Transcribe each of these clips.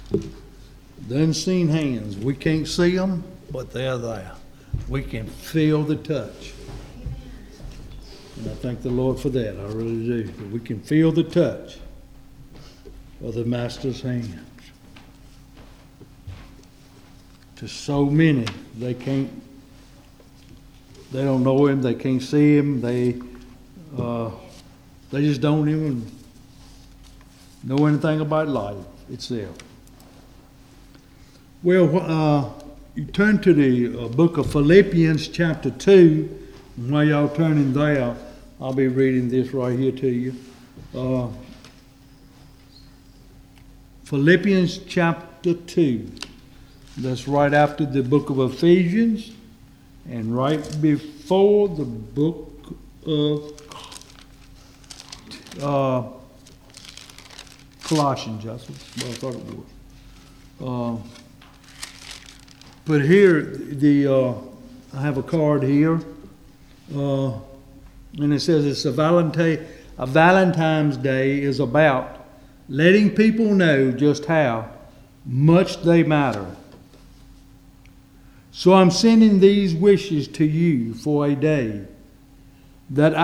The unseen hands. We can't see them, but they're there. We can feel the touch. And I thank the Lord for that. I really do. That we can feel the touch of the Master's hands. To so many, they don't know Him, they can't see Him, they just don't even know anything about life itself. Well, you turn to the book of Philippians chapter 2. And while y'all turning there, I'll be reading this right here to you. Philippians chapter 2. That's right after the book of Ephesians and right before the book of Colossians. That's what I thought it was. But here, I have a card here, and it says it's a Valentine's Day is about letting people know just how much they matter. So I'm sending these wishes to you for a day that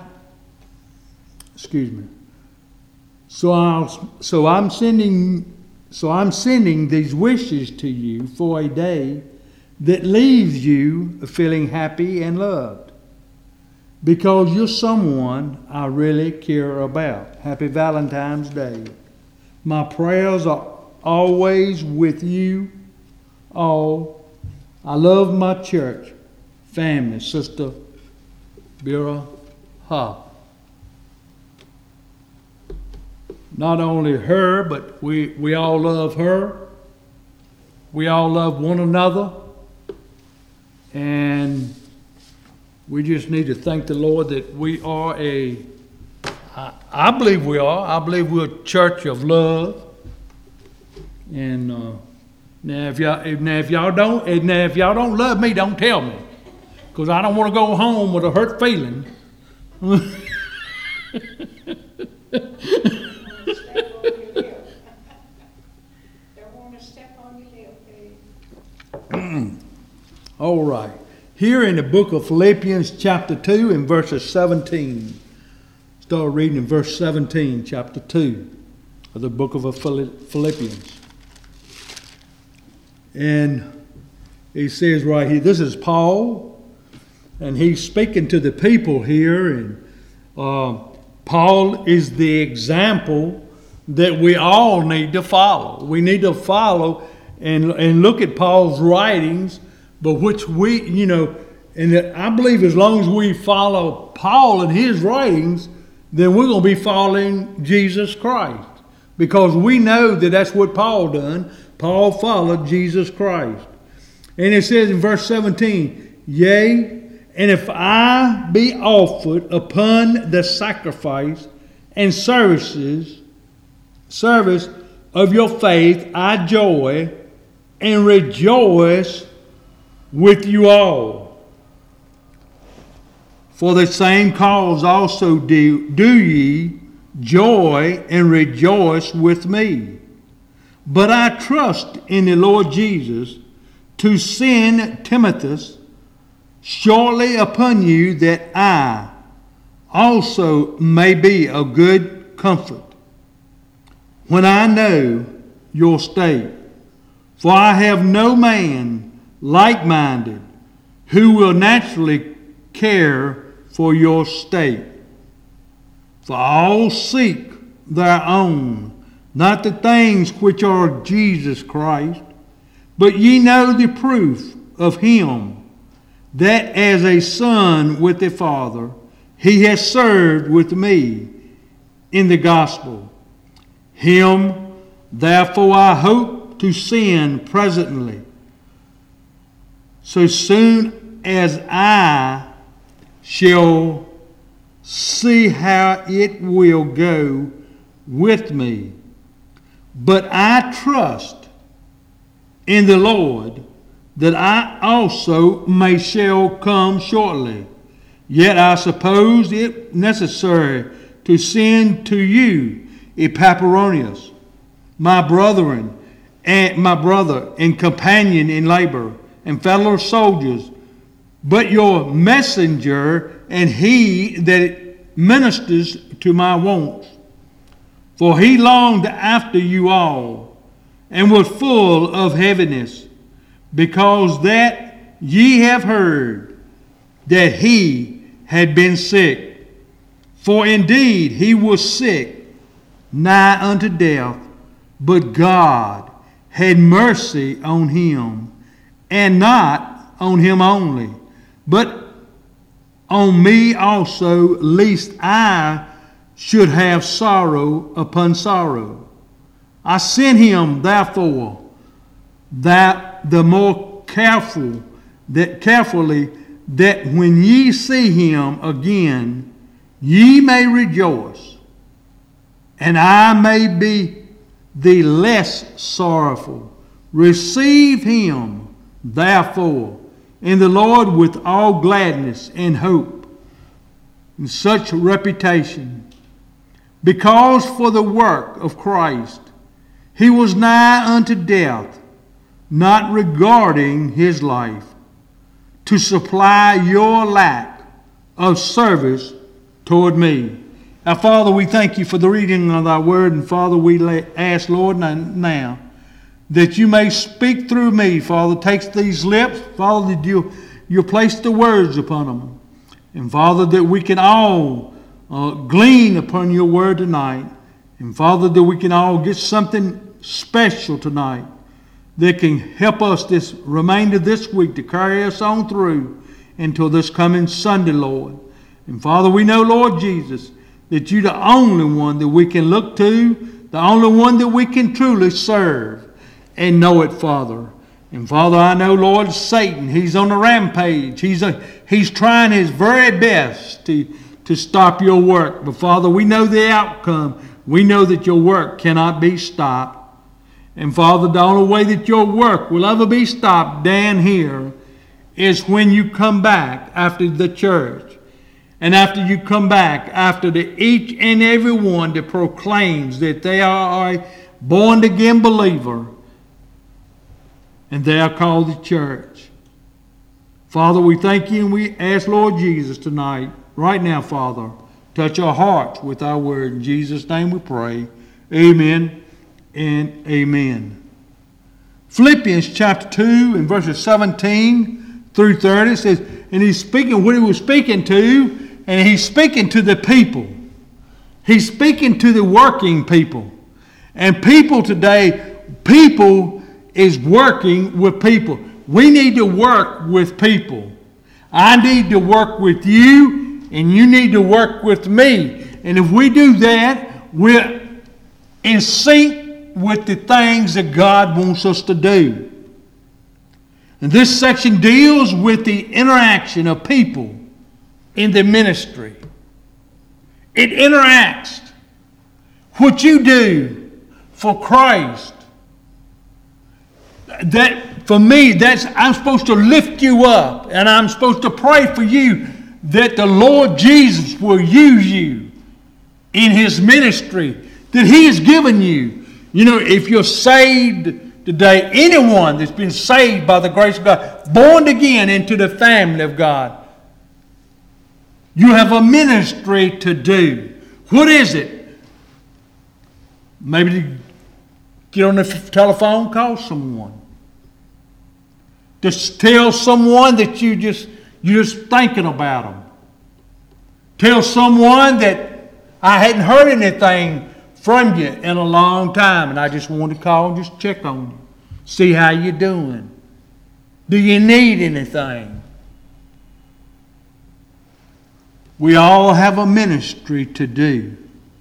So I'm sending these wishes to you for a day that leaves you feeling happy and loved, because you're someone I really care about. Happy Valentine's Day. My prayers are always with you all. I love my church family, Sister Bira Ha. Not only her, but we all love her. We all love one another. And we just need to thank the Lord that we are I believe we are. I believe we're a church of love. And now if y'all don't love me, don't tell me, because I don't want to go home with a hurt feeling. All right. Here in the book of Philippians chapter 2 and verses 17. Start reading in verse 17, chapter 2 of the book of Philippians. And he says right here, this is Paul, and he's speaking to the people here. And Paul is the example that we all need to follow. We need to follow and look at Paul's writings, but which we, and I believe as long as we follow Paul and his writings, then we're going to be following Jesus Christ, because we know that that's what Paul done. Paul followed Jesus Christ. And it says in verse 17, yea, and if I be offered upon the sacrifice and service of your faith, I joy and rejoice with you all. For the same cause also do ye joy and rejoice with me. But I trust in the Lord Jesus to send Timothy shortly upon you, that I also may be a good comfort when I know your state. For I have no man like-minded who will naturally care for your state. For all seek their own, not the things which are Jesus Christ. But ye know the proof of him, that as a son with the Father, he has served with me in the gospel. Him, therefore, I hope to send presently, so soon as I shall see how it will go with me. But I trust in the Lord that I also shall come shortly. Yet I suppose it necessary to send to you Epaphroditus, my brethren, and my brother and companion in labor and fellow soldiers, but your messenger and he that ministers to my wants. For he longed after you all, and was full of heaviness, because that ye have heard that he had been sick. For indeed he was sick, nigh unto death, but God had mercy on him, and not on him only, but on me also, lest I should have sorrow upon sorrow. I sent him therefore that the more carefully, that when ye see him again, ye may rejoice, and I may be the less sorrowful. Receive him therefore in the Lord with all gladness and hope, and such reputation, because for the work of Christ he was nigh unto death, not regarding his life, to supply your lack of service toward me. Now, Father, we thank you for the reading of thy word, and Father, we ask, Lord, now that you may speak through me. Father, take these lips, Father, that you place the words upon them. And Father, that we can all glean upon your word tonight. And Father, that we can all get something special tonight that can help us this remainder of this week to carry us on through until this coming Sunday, Lord. And Father, we know, Lord Jesus, that you're the only one that we can look to, the only one that we can truly serve and know it, Father. And Father, I know, Lord, Satan, he's on the rampage. He's trying his very best to stop your work. But Father, we know the outcome. We know that your work cannot be stopped. And Father, the only way that your work will ever be stopped down here is when you come back after the church. And after you come back, after each and every one that proclaims that they are a born-again believer, and they are called the church. Father, we thank you, and we ask, Lord Jesus, tonight, right now, Father, touch our hearts with our word. In Jesus' name we pray. Amen and amen. Philippians chapter 2 and verses 17 through 30 says, and he's speaking what he was speaking to, and he's speaking to the people. He's speaking to the working people. And people today, people is working with people. We need to work with people. I need to work with you, and you need to work with me. And if we do that, we're in sync with the things that God wants us to do. And this section deals with the interaction of people in the ministry. It interacts. What you do for Christ, that for me, I'm supposed to lift you up, and I'm supposed to pray for you that the Lord Jesus will use you in his ministry that he has given you. You know, if you're saved today, anyone that's been saved by the grace of God, born again into the family of God, you have a ministry to do. What is it? Maybe to get on the telephone, call someone. Just tell someone that you're just thinking about them. Tell someone that I hadn't heard anything from you in a long time, and I just wanted to call and just check on you. See how you're doing. Do you need anything? We all have a ministry to do.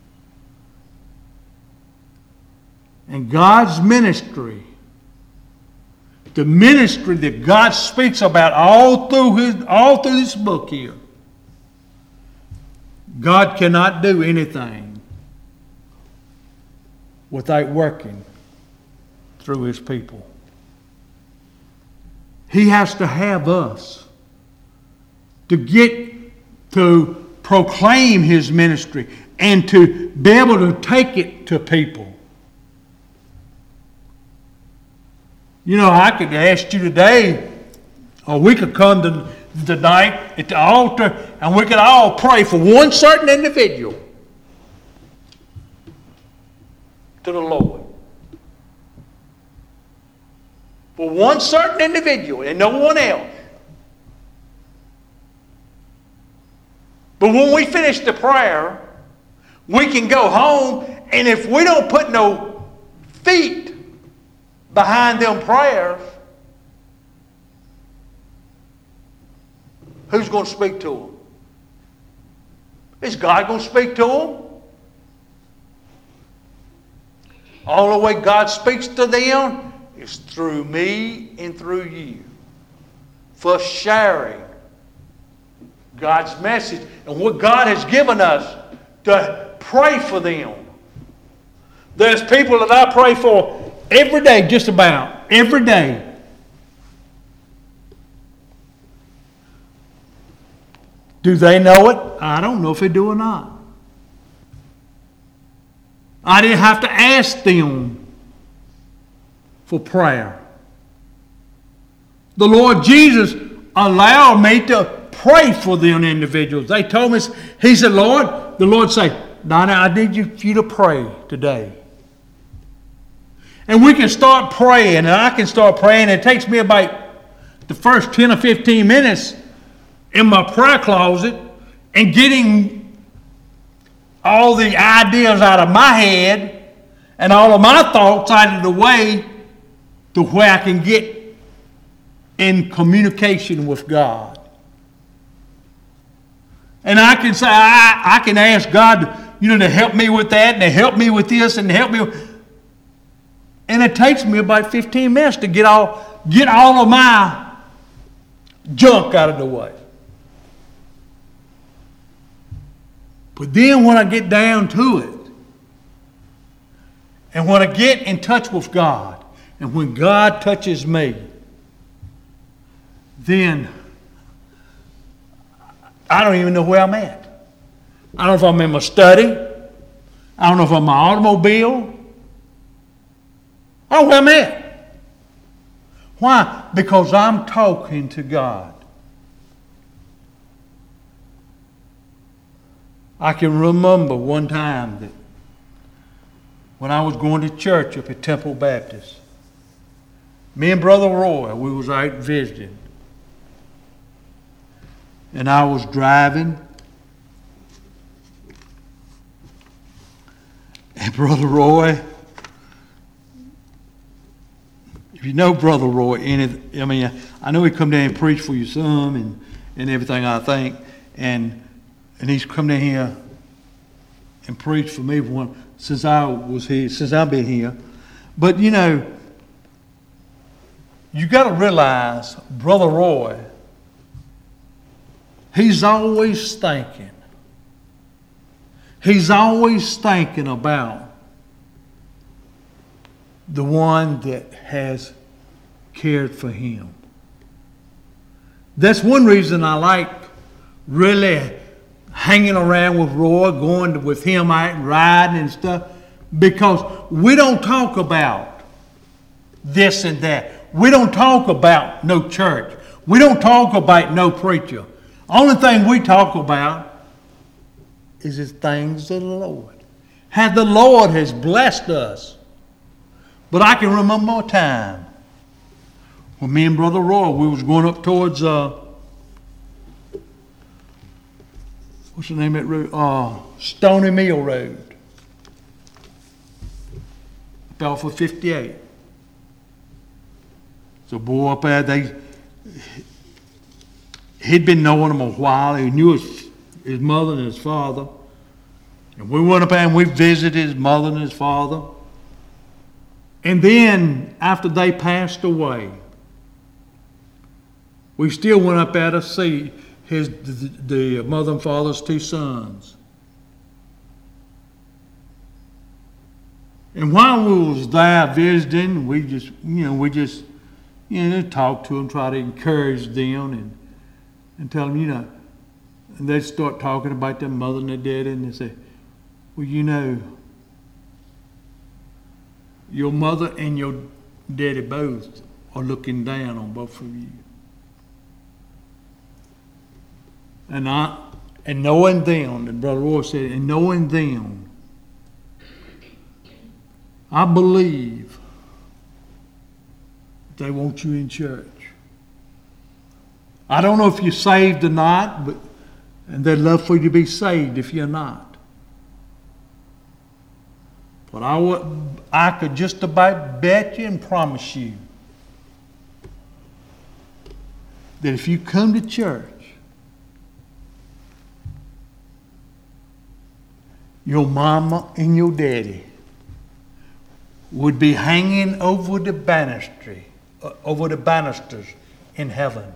And God's ministry, the ministry that God speaks about all through this book here, God cannot do anything without working through his people. He has to have us to get to proclaim his ministry and to be able to take it to people. I could ask you today, or we could come tonight at the altar and we could all pray for one certain individual to the Lord. For one certain individual and no one else. But when we finish the prayer, we can go home, and if we don't put no feet behind them prayers, who's going to speak to them? Is God going to speak to them? All the way God speaks to them is through me and through you. For sharing God's message and what God has given us to pray for them. There's people that I pray for every day, just about every day. Do they know it? I don't know if they do or not. I didn't have to ask them for prayer. The Lord Jesus allowed me to pray for them individuals. They told me, He said, the Lord said, Donnie, I need you to pray today. And we can start praying, and I can start praying. It takes me about the first 10 or 15 minutes in my prayer closet and getting all the ideas out of my head and all of my thoughts out of the way to where I can get in communication with God. And I can say, I can ask God, to help me with that, and to help me with this, and to help me and it takes me about 15 minutes to get all of my junk out of the way. But then when I get down to it, and when I get in touch with God, and when God touches me, then I don't even know where I'm at. I don't know if I'm in my study. I don't know if I'm in my automobile. I don't know where I'm at. Why? Because I'm talking to God. I can remember one time that when I was going to church up at Temple Baptist, me and Brother Roy, we was out visiting. And I was driving. And Brother Roy, if you know Brother Roy, I know he come down and preach for you some and everything, I think. And he's come down here and preached for me since I've been here. But you got to realize, Brother Roy, he's always thinking. He's always thinking about the one that has cared for him. That's one reason I like really hanging around with Roy, going with him out riding and stuff, because we don't talk about this and that. We don't talk about no church. We don't talk about no preacher. Only thing we talk about is the things of the Lord. How the Lord has blessed us. But I can remember a time when me and Brother Roy, we was going up towards, what's the name of that road? Stony Mill Road. Up off of 58. So boy up there, he'd been knowing him a while. He knew his mother and his father. And we went up there and we visited his mother and his father. And then, after they passed away, we still went up there to see the mother and father's two sons. And while we was there visiting, we just talk to them, try to encourage them and tell them, and they'd start talking about their mother and their daddy, and they say, well, your mother and your daddy both or looking down on both of you. And knowing them, and Brother Roy said, and knowing them, I believe they want you in church. I don't know if you're saved or not, and they'd love for you to be saved if you're not. But I could just about bet you and promise you that if you come to church, your mama and your daddy would be hanging over the banisters in heaven.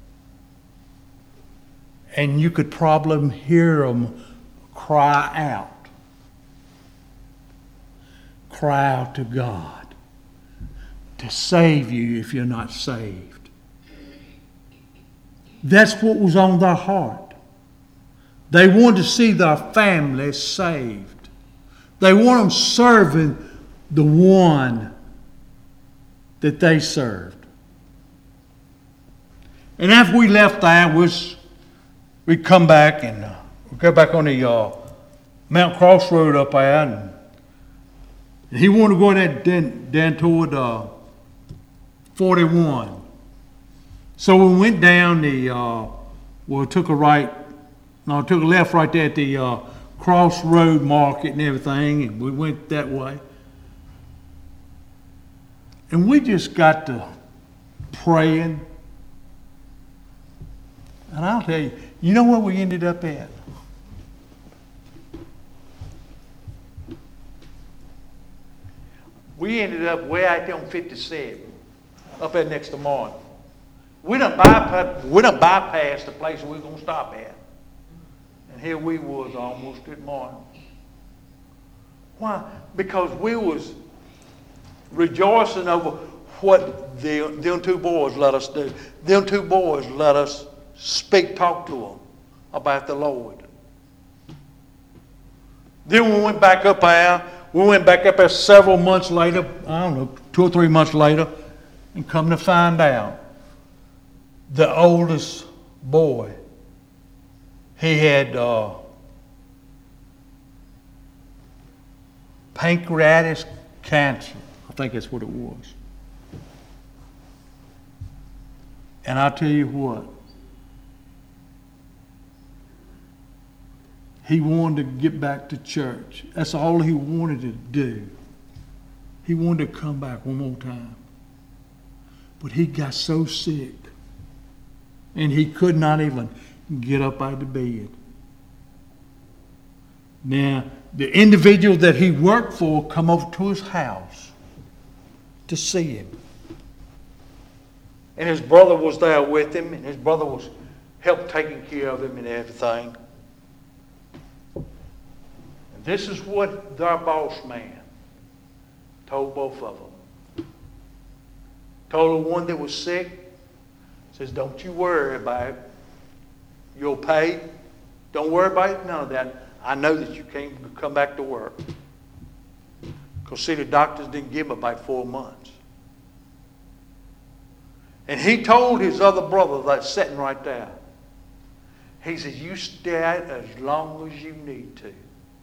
And you could probably hear them cry out to God to save you if you're not saved. That's what was on their heart. They wanted to see their family saved. They want them serving the one that they served. And after we left there, we'd come back and we'd go back on the Mount Crossroad up there. And he wanted to go down toward 41. So we went down took a left right there at the Crossroad Market and everything, and we went that way. And we just got to praying. And I'll tell you, you know where we ended up at? We ended up way out there on 57, up there next to Martin. We done bypassed the place we were going to stop at. And here we was almost at Martin. Why? Because we was rejoicing over what them two boys let us do. Them two boys let us talk to them about the Lord. Then we went back up there. Several months later, I don't know, 2 or 3 months later, and come to find out, the oldest boy, he had pancreatic cancer. I think that's what it was. And I'll tell you what, he wanted to get back to church. That's all he wanted to do. He wanted to come back one more time. But he got so sick, and he could not even get up out of bed. Now, the individual that he worked for come over to his house to see him. And his brother was there with him, and his brother was helped taking care of him and everything. And this is what their boss man told both of them. Told the one that was sick, says, don't you worry about it. You'll pay. Don't worry about it, none of that. I know that you can't come back to work. Because see, the doctors didn't give him about 4 months. And he told his other brother that's sitting right there, he says, you stay out as long as you need to.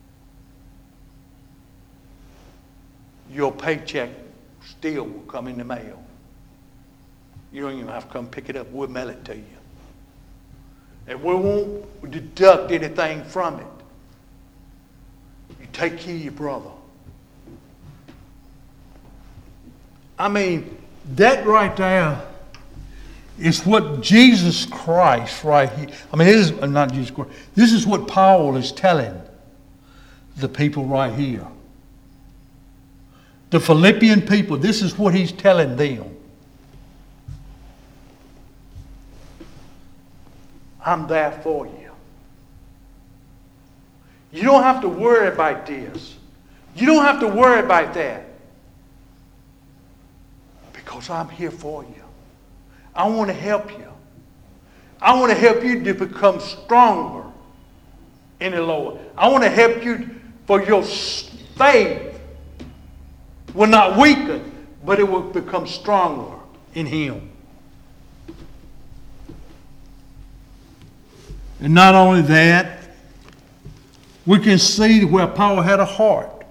Your paycheck still will come in the mail. You don't even have to come pick it up. We'll mail it to you. And we won't deduct anything from it. You take care of your brother. I mean, that right there is what Jesus Christ right here. I mean, this is not Jesus Christ. This is what Paul is telling the people right here. The Philippian people, this is what he's telling them. I'm there for you. You don't have to worry about this. You don't have to worry about that. Because I'm here for you. I want to help you. I want to help you to become stronger in the Lord. I want to help you for your faith will not weaken, but it will become stronger in Him. And not only that, we can see where Paul had a heart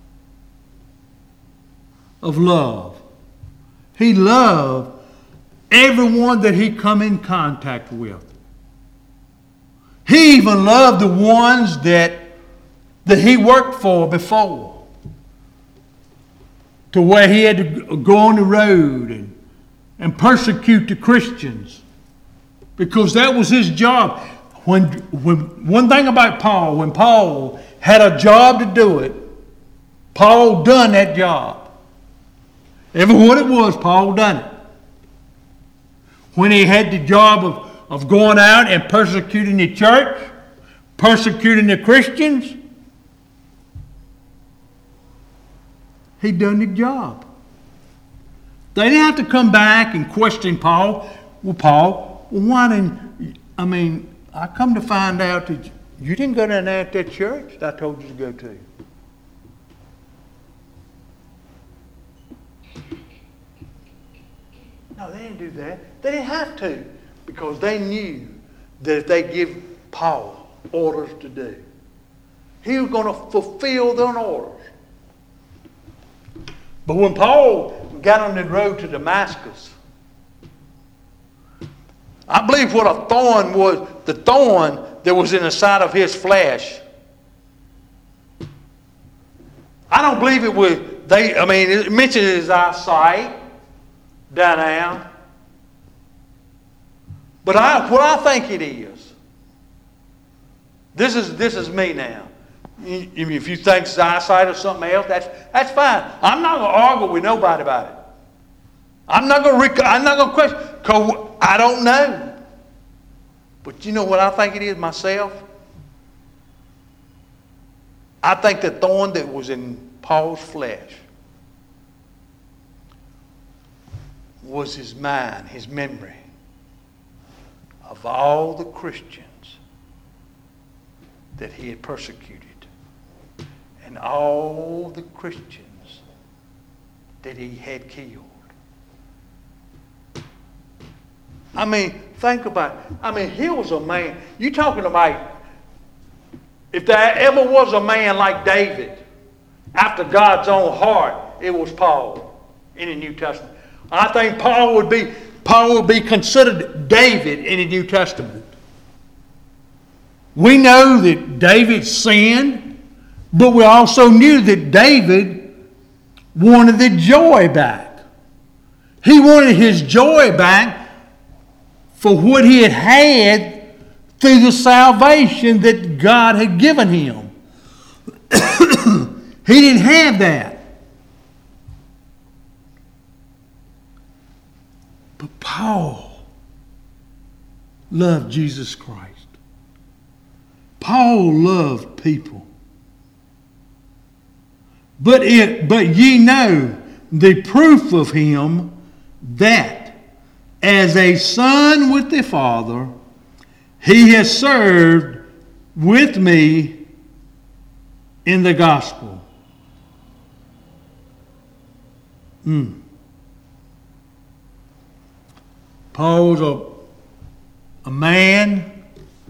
of love. He loved everyone that he come in contact with. He even loved the ones that he worked for before, to where he had to go on the road and persecute the Christians, because that was his job. When one thing about Paul, when Paul had a job to do it, Paul done that job. Ever what it was, Paul done it. When he had the job of going out and persecuting the church, persecuting the Christians, he done the job. They didn't have to come back and question Paul. Well, Paul, why didn't, I come to find out that you didn't go down there at that church that I told you to go to. No, they didn't do that. They didn't have to, because they knew that if they give Paul orders to do, he was going to fulfill their orders. But when Paul got on the road to Damascus, I believe what a thorn was, the thorn that was in the side of his flesh. I don't believe it was, it mentioned his eyesight down there. But what I think it is, this is me now. If you think it's eyesight or something else, that's fine. I'm not going to argue with nobody about it. I'm not going to question, because I don't know. But you know what I think it is myself? I think the thorn that was in Paul's flesh was his mind, his memory of all the Christians that he had persecuted and all the Christians that he had killed. Think about it. He was a man. You talking about, if there ever was a man like David, after God's own heart, it was Paul in the New Testament. I think Paul would be considered David in the New Testament. We know that David sinned, but we also knew that David wanted the joy back. He wanted his joy back for what he had had through the salvation that God had given him. He didn't have that. But Paul loved Jesus Christ. Paul loved people. But ye know the proof of him, that as a son with the Father, he has served with me in the gospel. Paul's a man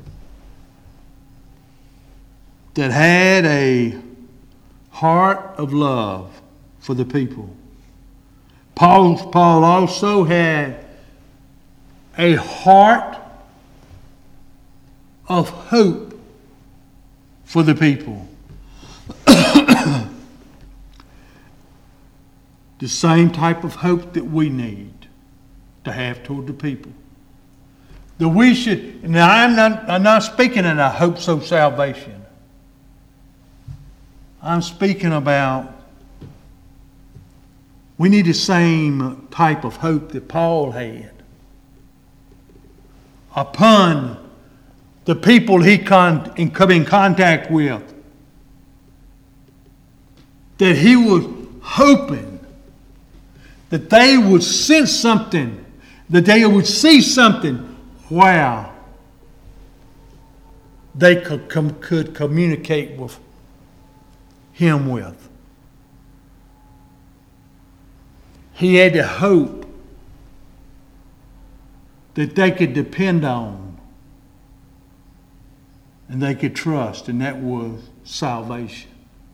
that had a heart of love for the people. Paul also had a heart of hope for the people. The same type of hope that we need to have toward the people. That we should, now I'm not speaking in a hope so salvation. I'm speaking about we need the same type of hope that Paul had upon the people he come in contact with. That he was hoping that they would sense something, that they would see something where they could communicate with him with. He had the hope that they could depend on and they could trust, and that was salvation.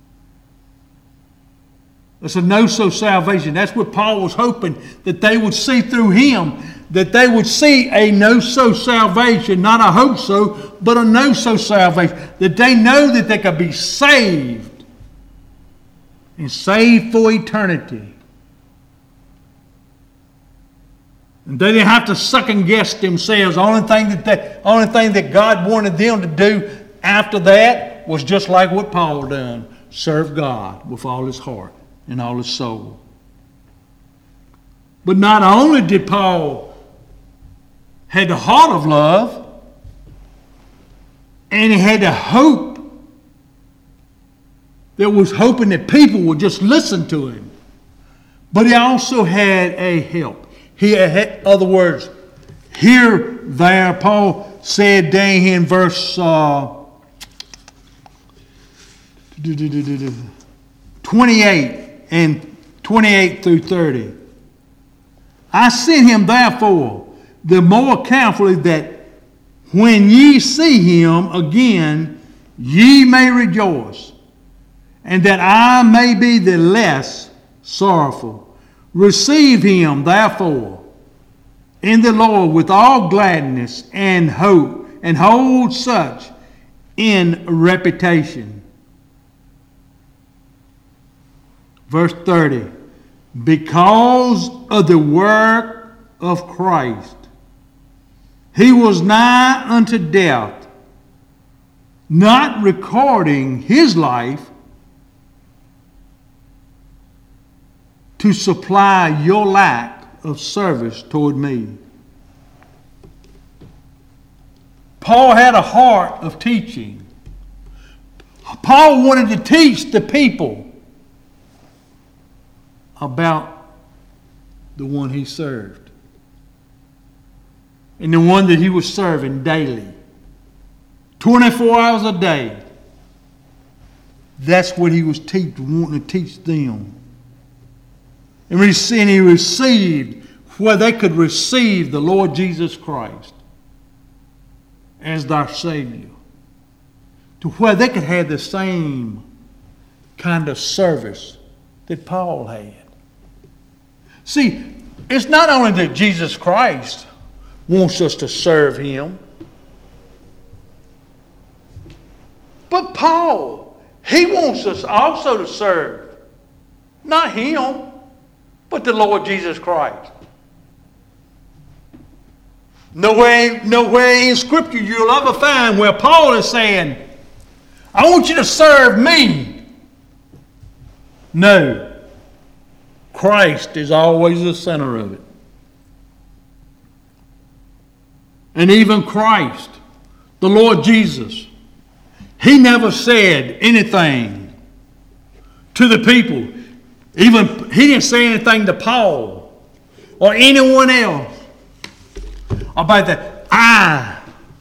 It's a no-so salvation. That's what Paul was hoping that they would see through him, that they would see a no-so salvation, not a hope-so, but a no-so salvation, that they know that they could be saved and saved for eternity. And they didn't have to second guess themselves. The only thing that God wanted them to do after that was just like what Paul done. Serve God with all his heart and all his soul. But not only did Paul have the heart of love, and he had the hope that was hoping that people would just listen to him, but he also had a help. He had, in other words, here, there, Paul said down here in verse 28 and 28 through 30. I sent him therefore the more carefully, that when ye see him again, ye may rejoice, and that I may be the less sorrowful. Receive him, therefore, in the Lord with all gladness and hope, and hold such in reputation. Verse 30. Because of the work of Christ, he was nigh unto death, not recording his life to supply your lack of service toward me. Paul had a heart of teaching. Paul wanted to teach the people about the one he served and the one that he was serving daily, 24 hours a day. That's what he was wanting to teach them. And he received where they could receive the Lord Jesus Christ as their Savior, to where they could have the same kind of service that Paul had. See, it's not only that Jesus Christ wants us to serve him, but Paul, he wants us also to serve, not him, but the Lord Jesus Christ. Nowhere in Scripture you'll ever find where Paul is saying, I want you to serve me. No. Christ is always the center of it. And even Christ, the Lord Jesus, he never said anything to the people. Even he didn't say anything to Paul or anyone else about that. I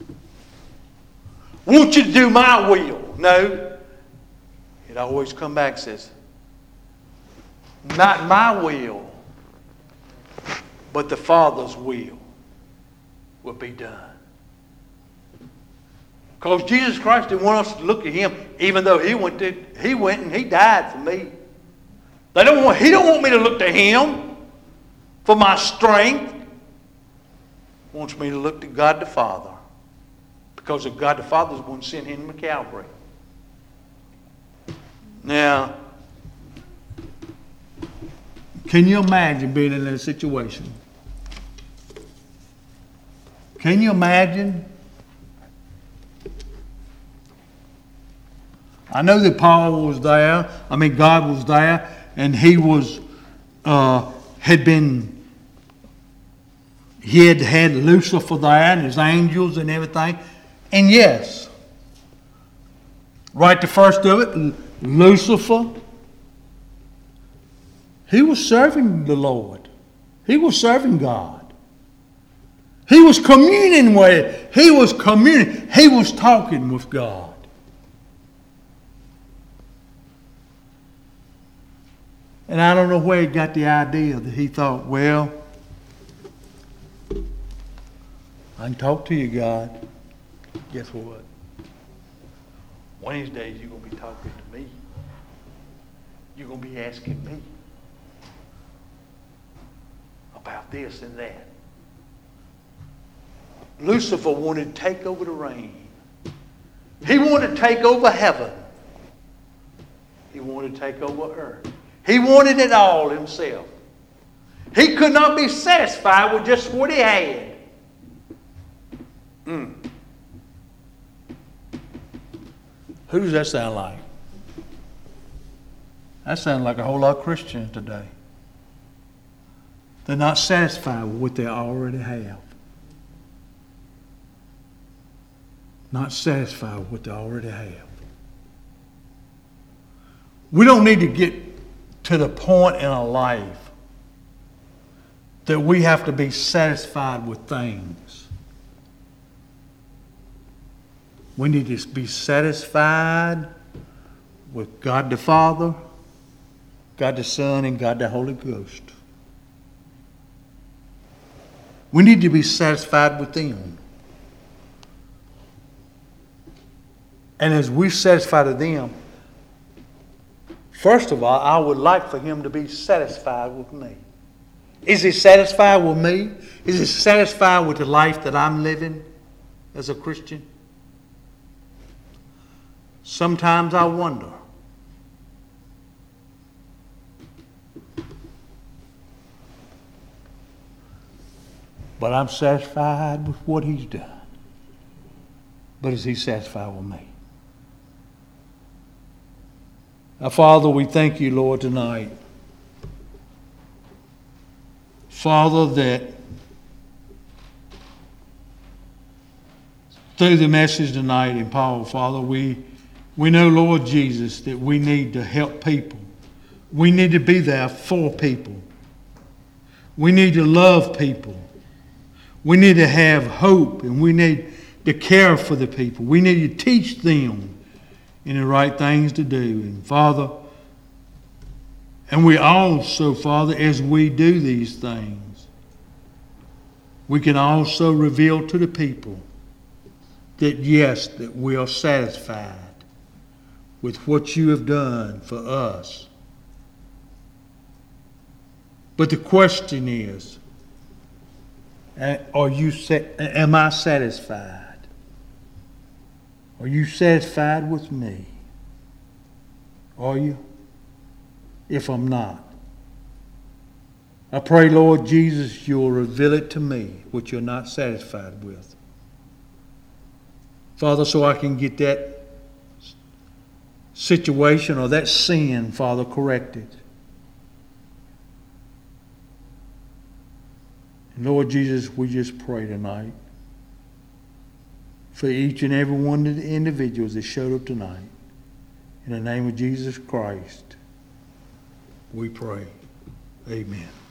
want you to do my will. No. It always comes back and says, not my will, but the Father's will be done. Because Jesus Christ didn't want us to look at him, even though he went and he died for me. He don't want me to look to him for my strength. He wants me to look to God the Father. Because of God the Father is the one who sent him to Calvary. Now, can you imagine being in that situation? Can you imagine? I know that Paul was there. God was there. And he had Lucifer there and his angels and everything. And yes, right the first of it, Lucifer, he was serving the Lord. He was serving God. He was communing with, he was talking with God. And I don't know where he got the idea that he thought, well, I can talk to you, God. Guess what? One of these days you're going to be talking to me. You're going to be asking me about this and that. Lucifer wanted to take over the rain. He wanted to take over heaven. He wanted to take over earth. He wanted it all himself. He could not be satisfied with just what he had. Who does that sound like? That sounds like a whole lot of Christians today. They're not satisfied with what they already have. Not satisfied with what they already have. We don't need to get to the point in our life that we have to be satisfied with things. We need to be satisfied with God the Father, God the Son, and God the Holy Ghost. We need to be satisfied with them. And as we satisfy to them, first of all, I would like for him to be satisfied with me. Is he satisfied with me? Is he satisfied with the life that I'm living as a Christian? Sometimes I wonder. But I'm satisfied with what he's done. But is he satisfied with me? Now, Father, we thank you, Lord, tonight. Father, that through the message tonight in Paul, Father, we know, Lord Jesus, that we need to help people. We need to be there for people. We need to love people. We need to have hope, and we need to care for the people. We need to teach them in the right things to do. And Father, and we also, Father, as we do these things, we can also reveal to the people that yes, that we are satisfied with what you have done for us. But the question is, am I satisfied? Are you satisfied with me? Are you? If I'm not, I pray, Lord Jesus, you'll reveal it to me what you're not satisfied with. Father, so I can get that situation or that sin, Father, corrected. And Lord Jesus, we just pray tonight for each and every one of the individuals that showed up tonight. In the name of Jesus Christ, we pray. Amen.